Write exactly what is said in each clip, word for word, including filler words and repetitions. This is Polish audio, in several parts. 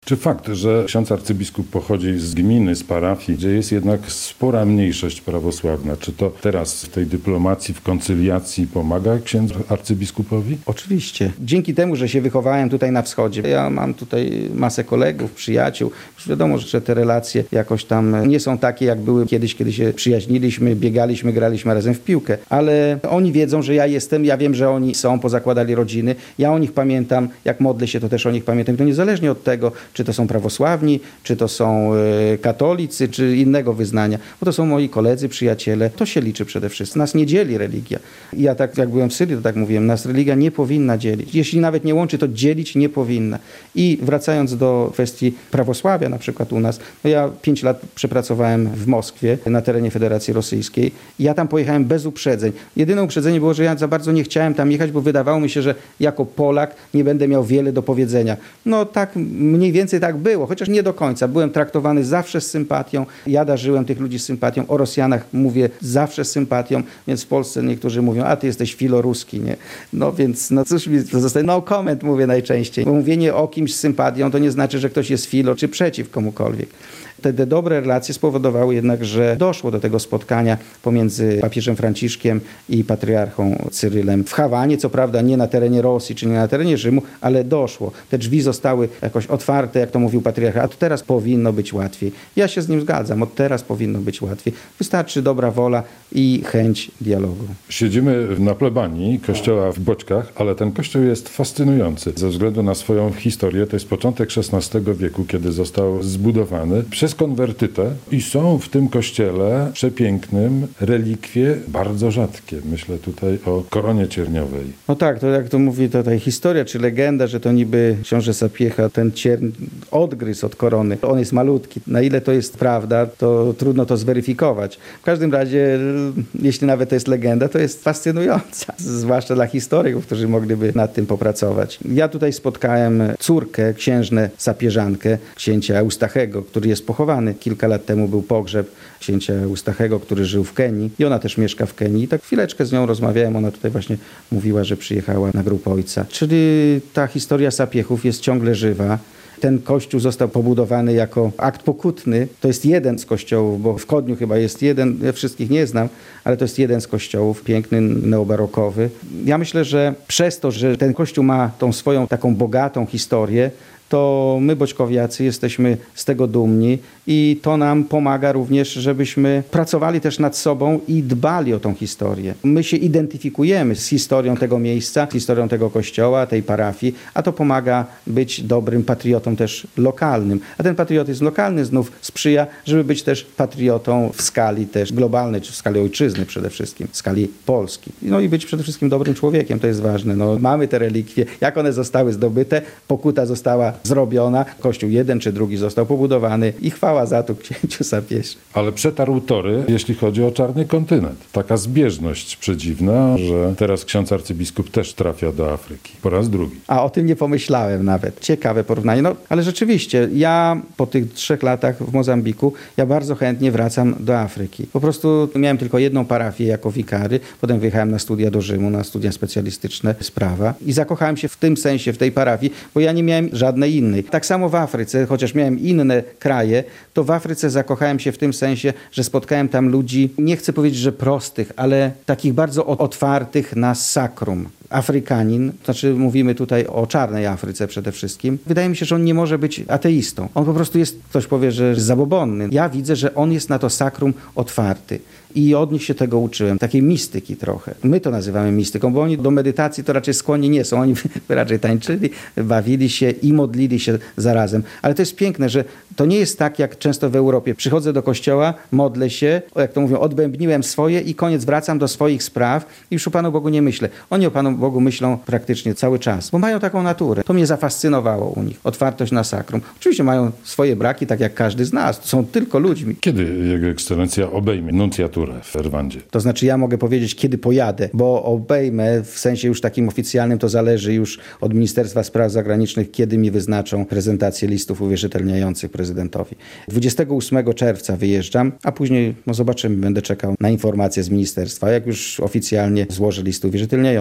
Czy fakt, że ksiądz arcybiskup pochodzi z gminy, z parafii, gdzie jest jednak spora mniejszość prawosławna, czy to teraz w tej dyplomacji, w koncyliacji pomaga księdzu arcybiskupowi? Oczywiście. Dzięki temu, że się wychowałem tutaj na wschodzie, ja mam tutaj masę kolegów, przyjaciół. Już wiadomo, że te relacje jakoś tam nie są takie, jak były kiedyś, kiedy się przyjaźniliśmy, biegaliśmy, graliśmy razem w piłkę. Ale oni wiedzą, że ja jestem, ja wiem, że oni są, pozakładali rodziny. Ja o nich pamiętam, jak modlę się, to też o nich pamiętam. I to niezależnie od tego, czy to są prawosławni, czy to są y, katolicy, czy innego wyznania. Bo to są moi koledzy, przyjaciele. To się liczy przede wszystkim. Nas nie dzieli religia. I ja tak, jak byłem w Syrii, to tak mówiłem, nas religia nie powinna dzielić. Jeśli nawet nie łączy, to dzielić nie powinna. I wracając do kwestii prawosławia, na przykład u nas, no ja pięć lat przepracowałem w Moskwie, na terenie Federacji Rosyjskiej. I ja tam pojechałem bez uprzedzeń. Jedyne uprzedzenie było, że ja za bardzo nie chciałem tam jechać, bo wydawało mi się, że jako Polak nie będę miał wiele do powiedzenia. No tak, mniej więcej tak było, chociaż nie do końca. Byłem traktowany zawsze z sympatią. Ja darzyłem tych ludzi z sympatią. O Rosjanach mówię zawsze z sympatią, więc w Polsce niektórzy mówią, a ty jesteś filoruski, nie? No więc, no cóż mi zostaje, no comment mówię najczęściej. Bo mówienie o kimś z sympatią to nie znaczy, że ktoś jest filo czy przeciw komukolwiek. Te, te dobre relacje spowodowały jednak, że doszło do tego spotkania pomiędzy papieżem Franciszkiem i patriarchą Cyrylem w Hawanie, co prawda nie na terenie Rosji, czy nie na terenie Rzymu, ale doszło. Te drzwi zostały jakoś otwarte, jak to mówił patriarcha, a to teraz powinno być łatwiej. Ja się z nim zgadzam, od teraz powinno być łatwiej. Wystarczy dobra wola i chęć dialogu. Siedzimy na plebanii kościoła w Boczkach, ale ten kościół jest fascynujący ze względu na swoją historię. To jest początek szesnastego wieku, kiedy został zbudowany przez konwertytę i są w tym kościele przepięknym relikwie bardzo rzadkie. Myślę tutaj o koronie cierniowej. No tak, to jak to mówi tutaj historia czy legenda, że to niby książę Sapiecha ten ciern odgryzł od korony. On jest malutki. Na ile to jest prawda, to trudno to zweryfikować. W każdym razie, jeśli nawet to jest legenda, to jest fascynująca. Zwłaszcza dla historyków, którzy mogliby nad tym popracować. Ja tutaj spotkałem córkę, księżnę Sapieżankę, księcia Eustachego, który jest pochowany. Kilka lat temu był pogrzeb księcia Eustachego, który żył w Kenii i ona też mieszka w Kenii. I tak chwileczkę z nią rozmawiałem, ona tutaj właśnie mówiła, że przyjechała na grób ojca. Czyli ta historia Sapiechów jest ciągle żywa. Ten kościół został pobudowany jako akt pokutny. To jest jeden z kościołów, bo w Kodniu chyba jest jeden, ja wszystkich nie znam, ale to jest jeden z kościołów, piękny, neobarokowy. Ja myślę, że przez to, że ten kościół ma tą swoją taką bogatą historię, to my, boćkowiacy, jesteśmy z tego dumni i to nam pomaga również, żebyśmy pracowali też nad sobą i dbali o tą historię. My się identyfikujemy z historią tego miejsca, z historią tego kościoła, tej parafii, a to pomaga być dobrym patriotą też lokalnym. A ten patriotyzm lokalny znów sprzyja, żeby być też patriotą w skali też globalnej, czy w skali ojczyzny przede wszystkim, w skali Polski. No i być przede wszystkim dobrym człowiekiem, to jest ważne. No, mamy te relikwie, jak one zostały zdobyte, pokuta została zrobiona, kościół jeden czy drugi został pobudowany i chwała za to księciu Sapieszy. Ale przetarł tory, jeśli chodzi o czarny kontynent. Taka zbieżność przedziwna, że teraz ksiądz arcybiskup też trafia do Afryki. Po raz drugi. A o tym nie pomyślałem nawet. Ciekawe porównanie. No, ale rzeczywiście, ja po tych trzech latach w Mozambiku, ja bardzo chętnie wracam do Afryki. Po prostu miałem tylko jedną parafię jako wikary, potem wyjechałem na studia do Rzymu, na studia specjalistyczne z prawa i zakochałem się w tym sensie, w tej parafii, bo ja nie miałem żadnej innej. Tak samo w Afryce, chociaż miałem inne kraje, to w Afryce zakochałem się w tym sensie, że spotkałem tam ludzi, nie chcę powiedzieć, że prostych, ale takich bardzo otwartych na sakrum. Afrykanin, znaczy mówimy tutaj o czarnej Afryce przede wszystkim, wydaje mi się, że on nie może być ateistą. On po prostu jest, ktoś powie, że jest zabobonny. Ja widzę, że on jest na to sakrum otwarty. I od nich się tego uczyłem, takiej mistyki trochę. My to nazywamy mistyką, bo oni do medytacji to raczej skłonni nie są. Oni raczej tańczyli, bawili się i modlili się zarazem. Ale to jest piękne, że to nie jest tak, jak często w Europie. Przychodzę do kościoła, modlę się, jak to mówią, odbębniłem swoje i koniec, wracam do swoich spraw i już o Panu Bogu nie myślę. Oni o Panu Bogu myślą praktycznie cały czas, bo mają taką naturę. To mnie zafascynowało u nich. Otwartość na sakrum. Oczywiście mają swoje braki, tak jak każdy z nas. Są tylko ludźmi. Kiedy Jego Ekscelencja obejmie nuncjaturę w Rwandzie? To znaczy ja mogę powiedzieć, kiedy pojadę, bo obejmę w sensie już takim oficjalnym, to zależy już od Ministerstwa Spraw Zagranicznych, kiedy mi wyznaczą prezentację listów uwierzytelniających prezydentowi. dwudziestego ósmego czerwca wyjeżdżam, a później no zobaczymy, będę czekał na informacje z ministerstwa. Jak już oficjalnie złożę listy uwierzytelniające, to wtedy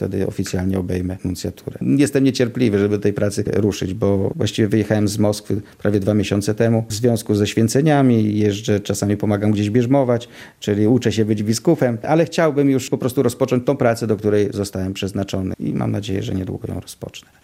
wtedy oficjalnie obejmę nuncjaturę. Jestem niecierpliwy, żeby do tej pracy ruszyć, bo właściwie wyjechałem z Moskwy prawie dwa miesiące temu w związku ze święceniami. Jeżdżę, czasami pomagam gdzieś bierzmować, czyli uczę się być biskupem, ale chciałbym już po prostu rozpocząć tą pracę, do której zostałem przeznaczony i mam nadzieję, że niedługo ją rozpocznę.